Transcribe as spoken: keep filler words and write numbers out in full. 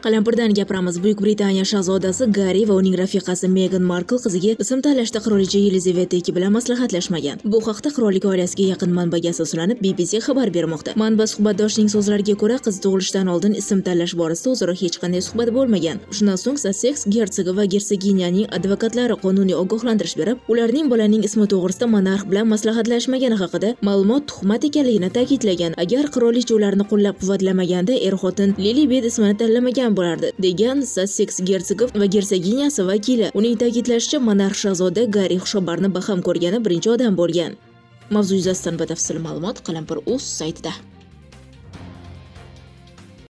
Qalampirdan gapiramiz. Buyuk Britaniya shahzodasi Garri va uning rafiqasi Megan Markl qiziga ism tanlashda qirolicha Yelizaveta ikkinchi bilan maslahatlashmagan. Bu haqda qirollik oilasiga yaqin manbaga asoslanib B B C xabar bermoqda. Manba suhbatdoshining so'zlariga ko'ra, qiz tug'ilishdan oldin ism tanlash borasida o'zaro hech qanday suhbat bo'lmagan. Shundan so'ng Sussex gersogi va gersoginyaning advokatlari qonuniy ogohlantirish berib, ularning bolaning ismi to'g'risida monarx bilan maslahatlashmagani haqida ma'lumot tuhmat ekanligini ta'kidlagan. Agar qirolicha ularni qo'llab-quvvatlamaganda, er-xotin Lilibet ismini tanlamagan bo'lardi, degan Sussex gersogi va gersoginyasi vakili. Uning ta'kidlashicha, monarx shahzoda Garri Xushxabarni baham ko'rgani birinchi odam bo'lgan. Mavzu yuzasidan batafsil ma'lumot Qalampir.uz saytida.